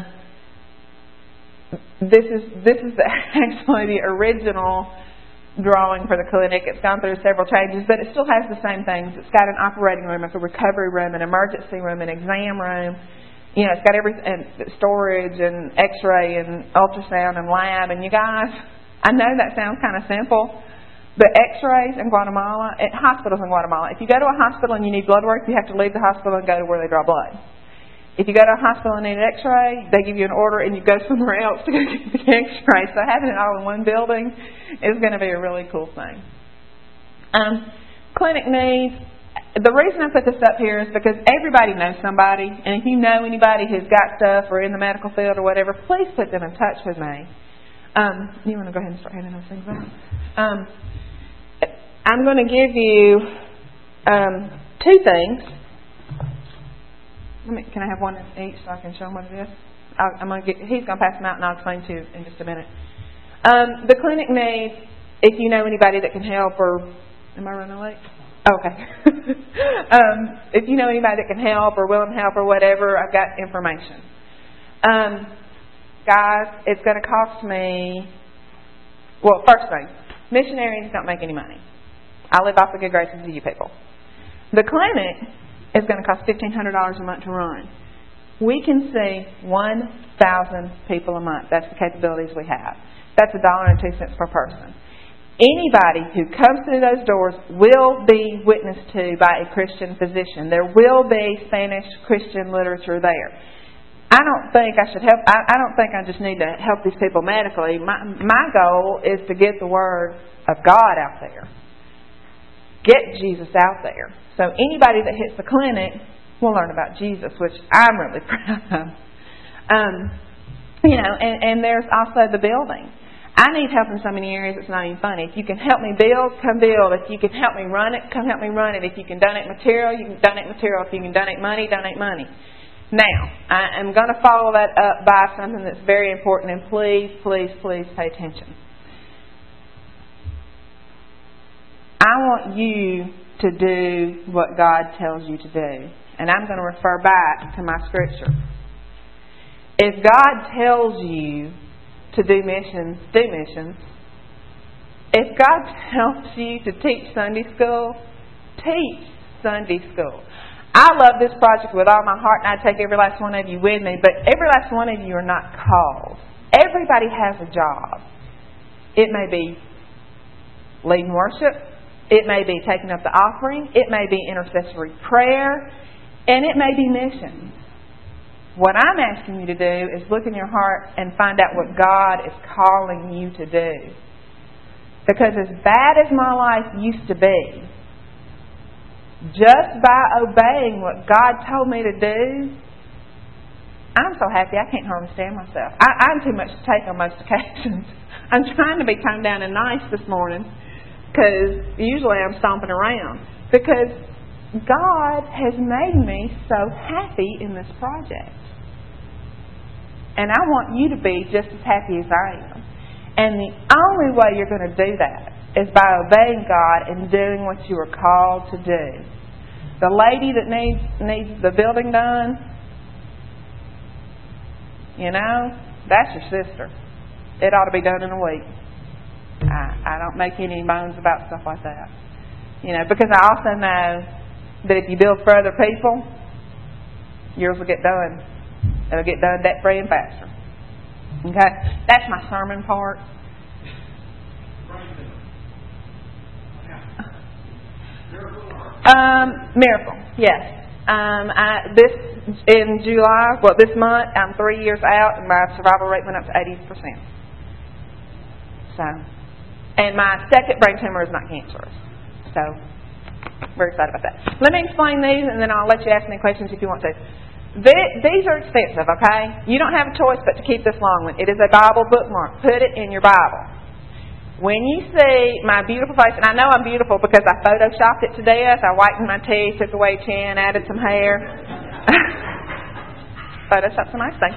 this is this is the, actually the original drawing for the clinic. It's gone through several changes, but it still has the same things. It's got an operating room, a recovery room, an emergency room, an exam room. You know, it's got everything, and storage and x-ray and ultrasound and lab. And you guys, I know that sounds kind of simple, but x-rays in Guatemala, at hospitals in Guatemala, if you go to a hospital and you need blood work, you have to leave the hospital and go to where they draw blood. If you go to a hospital and need an x-ray, they give you an order and you go somewhere else to go get the x-ray. So having it all in one building is going to be a really cool thing. Um, clinic needs. The reason I put this up here is because everybody knows somebody, and if you know anybody who's got stuff or in the medical field or whatever, please put them in touch with me. Um, you want to go ahead and start handing those things out? Um, I'm going to give you um, two things. Let me, can I have one each so I can show them what it is? I'll, I'm going to get, he's going to pass them out, and I'll explain to you in just a minute. Um, the clinic needs, if you know anybody that can help, or am I running late? Okay. um, if you know anybody that can help or willing to help or whatever, I've got information. Um, guys, it's going to cost me, well, first thing, missionaries don't make any money. I live off the good graces of you people. The clinic is going to cost fifteen hundred dollars a month to run. We can see one thousand people a month. That's the capabilities we have. That's a dollar and two cents per person. Anybody who comes through those doors will be witnessed to by a Christian physician. There will be Spanish Christian literature there. I don't think I should help. I, I don't think I just need to help these people medically. My, my goal is to get the Word of God out there. Get Jesus out there. So anybody that hits the clinic will learn about Jesus, which I'm really proud of. Um, you know, and, and there's also the building. I need help in so many areas it's not even funny. If you can help me build, come build. If you can help me run it, come help me run it. If you can donate material, you can donate material. If you can donate money, donate money. Now, I am going to follow that up by something that's very important, and please, please, please pay attention. I want you to do what God tells you to do. And I'm going to refer back to my scripture. If God tells you to do missions, do missions. If God tells you to teach Sunday school, teach Sunday school. I love this project with all my heart, and I take every last one of you with me, but every last one of you are not called. Everybody has a job. It may be leading worship. It may be taking up the offering. It may be intercessory prayer. And it may be missions. What I'm asking you to do is look in your heart and find out what God is calling you to do. Because as bad as my life used to be, just by obeying what God told me to do, I'm so happy I can't hardly stand myself. I, I'm too much to take on most occasions. I'm trying to be toned down and nice this morning because usually I'm stomping around. Because God has made me so happy in this project. And I want you to be just as happy as I am. And the only way you're going to do that is by obeying God and doing what you are called to do. The lady that needs needs the building done, you know, that's your sister. It ought to be done in a week. I, I don't make any bones about stuff like that. You know, because I also know that if you build for other people, yours will get done. It'll get done debt-free and faster. Okay? That's my sermon part. Um, miracle, yes. Um, I, this in July, well, this month, I'm three years out, and my survival rate went up to eighty percent. So, and my second brain tumor is not cancerous. So, very excited about that. Let me explain these, and then I'll let you ask me questions if you want to. These are expensive, okay? You don't have a choice but to keep this long one. It is a Bible bookmark. Put it in your Bible. When you see my beautiful face, and I know I'm beautiful because I photoshopped it to death. I whitened my teeth, took away chin, added some hair. Photoshop's a nice thing.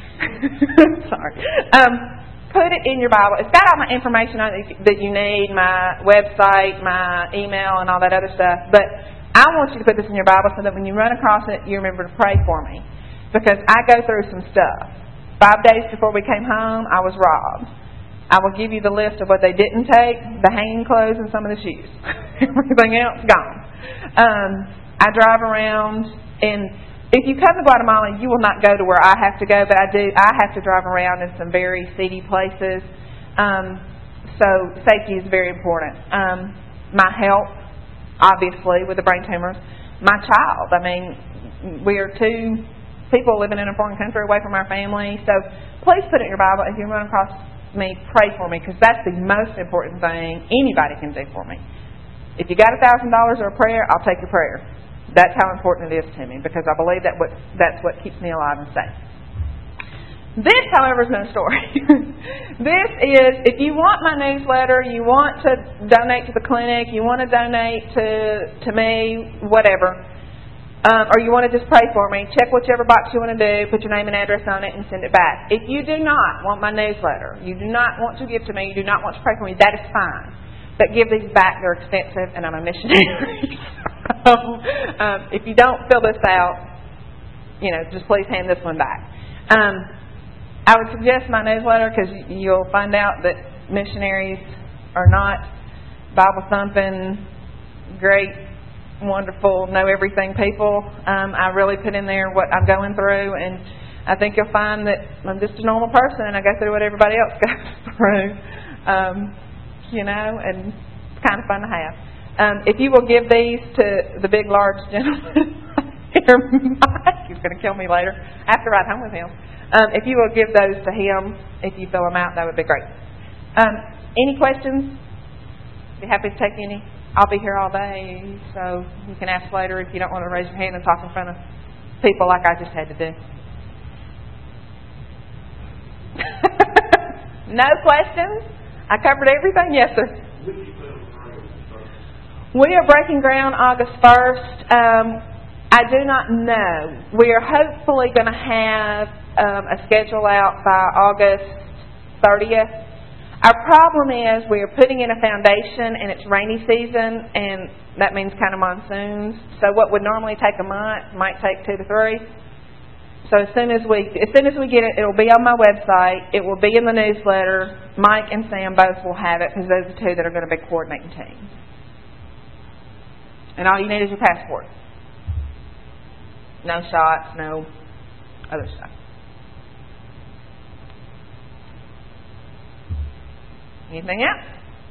Sorry. Um, put it in your Bible. It's got all my information on it that you need, my website, my email, and all that other stuff. But I want you to put this in your Bible so that when you run across it, you remember to pray for me. Because I go through some stuff. Five days before we came home, I was robbed. I will give you the list of what they didn't take, the hanging clothes and some of the shoes. Everything else, gone. Um, I drive around, and if you come to Guatemala, you will not go to where I have to go, but I do. I have to drive around in some very seedy places. Um, so safety is very important. Um, my health, obviously, with the brain tumors. My child. I mean, we are two people living in a foreign country away from our family. So please put it in your Bible. If you run across me, pray for me, because that's the most important thing anybody can do for me. If you got a thousand dollars or a prayer, I'll take your prayer. That's how important it is to me, because I believe that what that's what keeps me alive and safe. This, however, is no story. This is, if you want my newsletter, you want to donate to the clinic, you want to donate to to me, whatever, um, or you want to just pray for me, check whichever box you want to do, put your name and address on it, and send it back. If you do not want my newsletter, you do not want to give to me, you do not want to pray for me, that is fine. But give these back, they're expensive, and I'm a missionary. So, um, if you don't fill this out, you know, just please hand this one back. Um, I would suggest my newsletter, because you'll find out that missionaries are not Bible-thumping, great, wonderful, know-everything people. Um, I really put in there what I'm going through, and I think you'll find that I'm just a normal person, and I go through what everybody else goes through. Um, you know, and it's kind of fun to have. Um, if you will give these to the big, large gentleman here, Mike, he's going to kill me later. I have to ride home with him. Um, if you will give those to him, if you fill them out, that would be great. Um, any questions? Be happy to take any. I'll be here all day, so you can ask later if you don't want to raise your hand and talk in front of people like I just had to do. No questions? I covered everything? Yes, sir. We are breaking ground August first. Um, I do not know. We are hopefully going to have um, a schedule out by August thirtieth. Our problem is we are putting in a foundation and it's rainy season, and that means kind of monsoons. So what would normally take a month might take two to three. So as soon as we as soon as we get it, it will be on my website. It will be in the newsletter. Mike and Sam both will have it because those are the two that are going to be coordinating teams. And all you need is your passport. No shots, no other stuff. Anything else?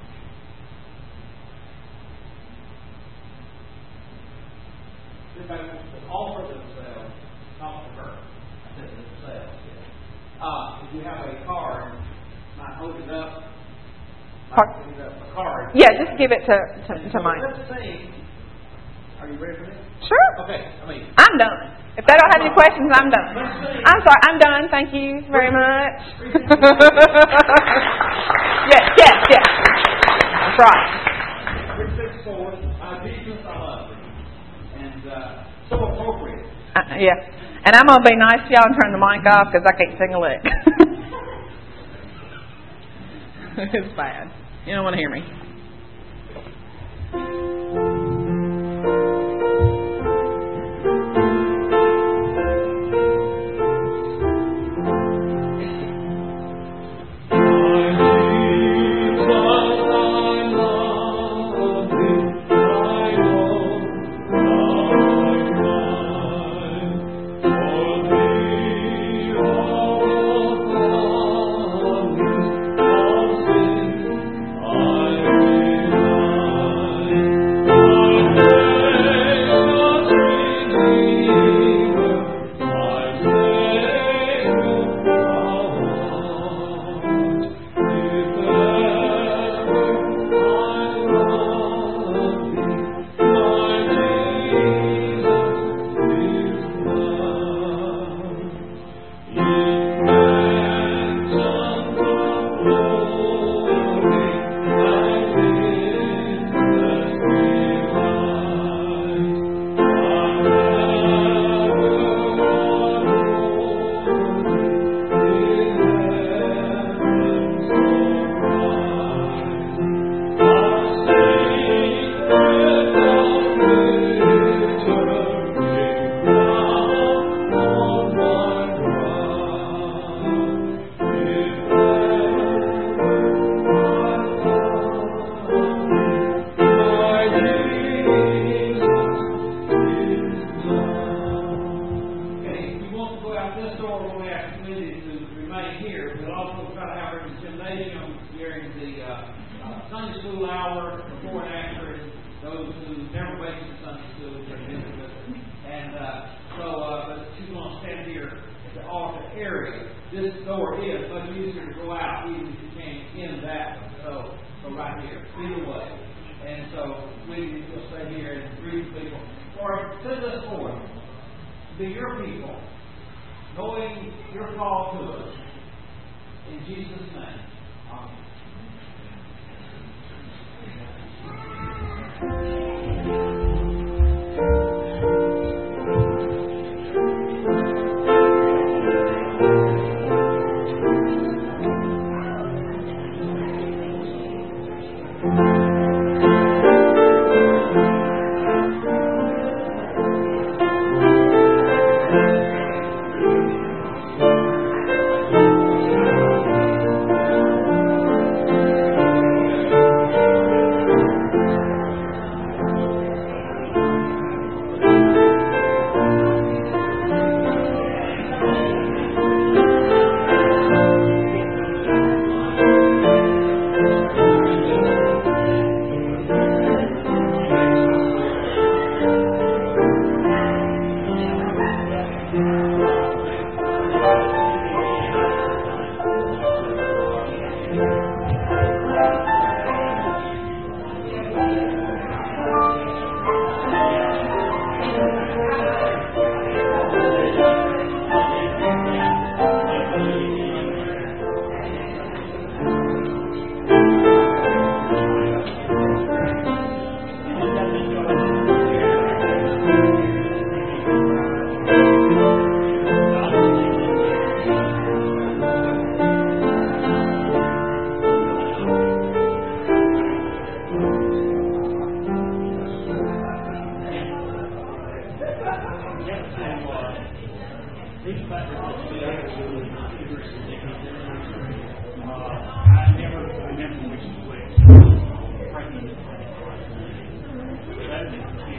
Everybody wants to offer themselves, not to her. I said themselves. Yeah. Uh, if you have a card, might hold it up. Card? Hold it up. A card. Yeah, just give it to to, to So Mike. let's sing. Are you ready for this? Sure. Okay. I mean, I'm done. If they don't have any questions, I'm done. I'm sorry. I'm done. Thank you very much. yes, yes, yes. That's right. three six four, uh, Jesus, I love you. And uh, so appropriate. Uh, yeah. And I'm going to be nice to y'all and turn the mic off because I can't sing a lick. It's bad. You don't want to hear me.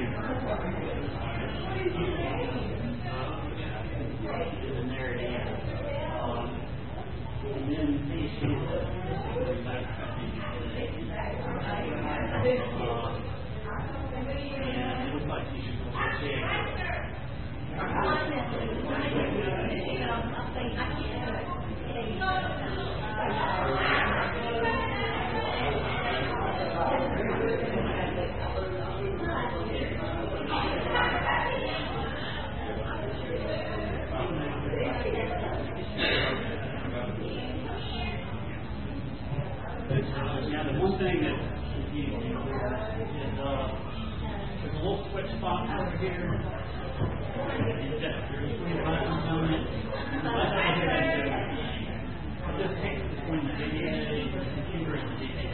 And there it is. Um, and then you see the Now, the one thing that confused me is uh, there's a little switch spot over here. And just, there's three buttons on it. And the left I hear that do, just takes between the D V D, the computer, and the D V D.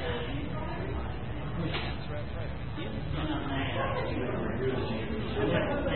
You're not mad. I like the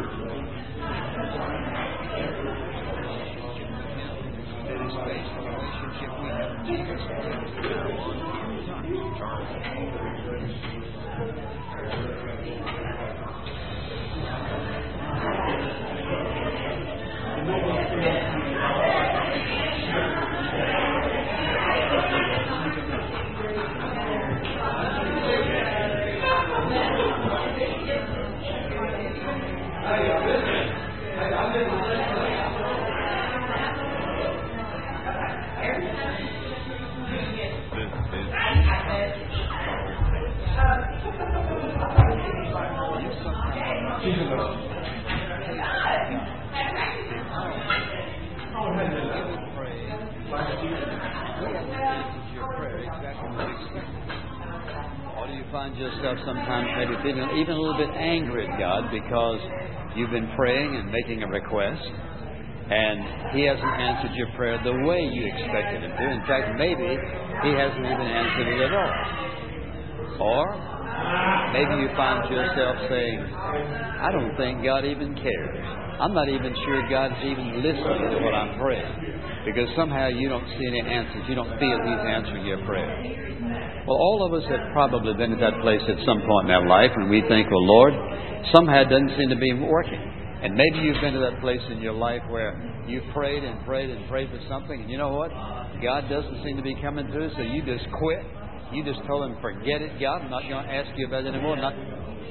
Or do you find yourself sometimes maybe feeling even a little bit angry at God because you've been praying and making a request and He hasn't answered your prayer the way you expected Him to? In fact, maybe He hasn't even answered it at all. Or maybe you find yourself saying, I don't think God even cares. I'm not even sure God's even listening to what I'm praying. Because somehow you don't see any answers. You don't feel He's answering your prayer. Well, all of us have probably been at that place at some point in our life when we think, well, Lord, somehow it doesn't seem to be working. And maybe you've been to that place in your life where you prayed and prayed and prayed for something, and you know what? God doesn't seem to be coming through, so you just quit. You just told Him, forget it, God. I'm not going to ask you about it anymore. Not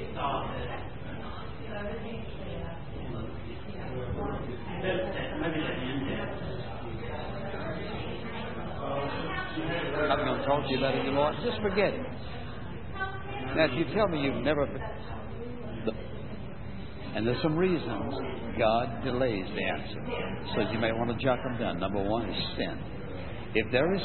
I'm not going to talk to you about it anymore. Just forget it. Now, if you tell me you've never... And there's some reasons God delays the answer. So you may want to jot them down. Number one is sin. If there is